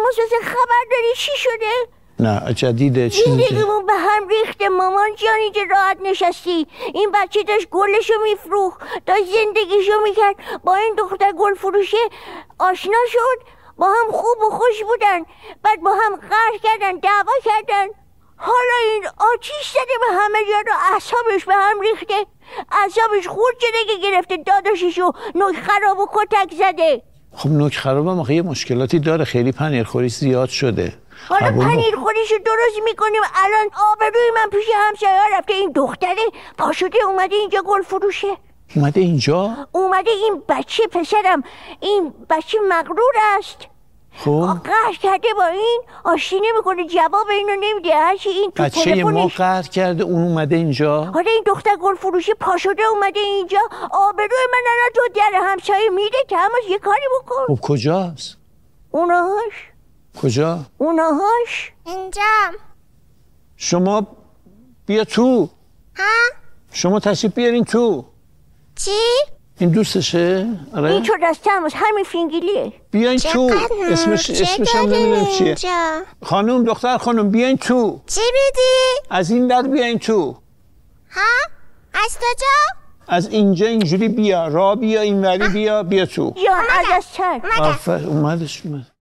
خبر داری چی شده؟ نه جدیده. زندگیمون به هم ریخته مامان جان. اینجا راحت نشستی، این بچه داشت گلشو میفروخت، داشت زندگیشو میکرد، با این دختر گل فروشه آشنا شد، با هم خوب و خوش بودن، بعد با هم قهر کردن، دعوا کردن، حالا این آتیش زده به همه جا رو، اعصابش به هم ریخته، اعصابش خورد شده که گرفته داداششو نوک خراب و کتک زده. خب نوک خراب هم آخه یه مشکلاتی داره، خیلی پنیرخوری زیاد شده. حالا پنیرخوریشو درست میکنیم. الان آبروی من پیش همسایه‌ها رفته، این دختره پاشده اومده اینجا گل فروشه. اومده اینجا؟ اومده این بچه پسرم، این بچه مغرور است، خب قهر کرده با این، آشتی نمیکنه، جواب اینو نمیده، هرچی این تو بچه ما قهر کرده اون اومده اینجا. حالا این دختر گل فروشی پاشده اومده اینجا، آبروی من الان تو در همسایه میده، تماس یه کاری بکن. خب کجاست؟ اوناهاش. کجا؟ اوناهاش اینجا. شما بیا تو. ها؟ شما تشریف بیارین تو. چی؟ این دوستشه؟ آره؟ این چون از تماس همین فینگلیه. بیاین تو. اسمش هم نمیدونم چیه. خانم دختر خانم بیاین تو. چی میدی؟ از این در بیاین تو. ها؟ از کجا؟ از اینجا اینجوری بیا، راه بیا، این وری بیا تو. یا از سر اومدش.